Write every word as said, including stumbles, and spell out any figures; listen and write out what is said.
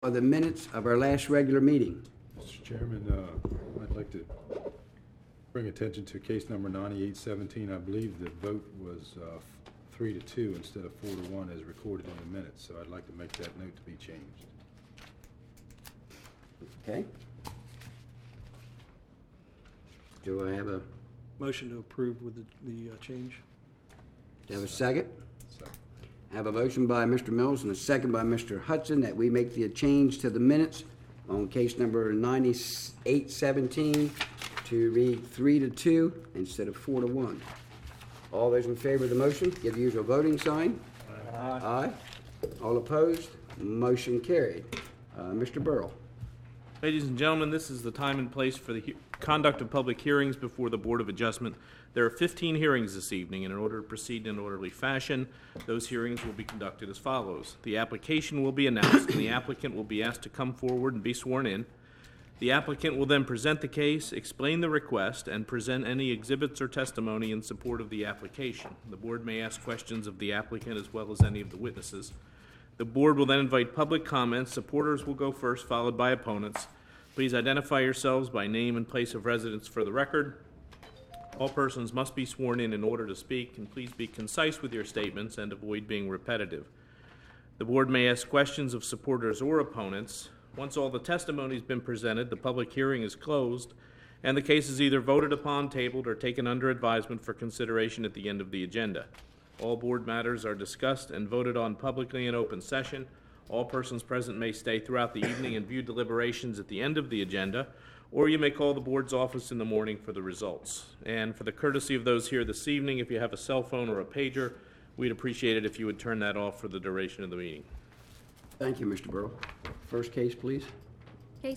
Are the minutes of our last regular meeting? Mister Chairman, uh, I'd like to bring attention to case number ninety-eight seventeen. I believe the vote was uh, f- three to two instead of four to one as recorded in the minutes, so I'd like to make that note to be changed. Okay. Do I have a, Motion to approve with the, the uh, change. do I have a second? So, I have a motion by Mister Mills and a second by Mister Hudson that we make the change to the minutes on case number ninety-eight seventeen to read three to two instead of four to one. All those in favor of the motion, give the usual voting sign. Aye. Aye. All opposed? Motion carried. Uh, Mister Burrell. Ladies and gentlemen, this is the time and place for the he- conduct of public hearings before the Board of Adjustment. There are fifteen hearings this evening, and in order to proceed in an orderly fashion, those hearings will be conducted as follows. The application will be announced, and the applicant will be asked to come forward and be sworn in. The applicant will then present the case, explain the request, and present any exhibits or testimony in support of the application. The Board may ask questions of the applicant as well as any of the witnesses. The Board will then invite public comments. Supporters will go first, followed by opponents. Please identify yourselves by name and place of residence for the record. All persons must be sworn in in order to speak, and please be concise with your statements and avoid being repetitive. The Board may ask questions of supporters or opponents. Once all the testimony has been presented, the public hearing is closed, and the case is either voted upon, tabled, or taken under advisement for consideration at the end of the agenda. All Board matters are discussed and voted on publicly in open session. All persons present may stay throughout the evening and view deliberations at the end of the agenda, or you may call the Board's office in the morning for the results. And for the courtesy of those here this evening, if you have a cell phone or a pager, we'd appreciate it if you would turn that off for the duration of the meeting. Thank you, Mister Burrell. First case, please.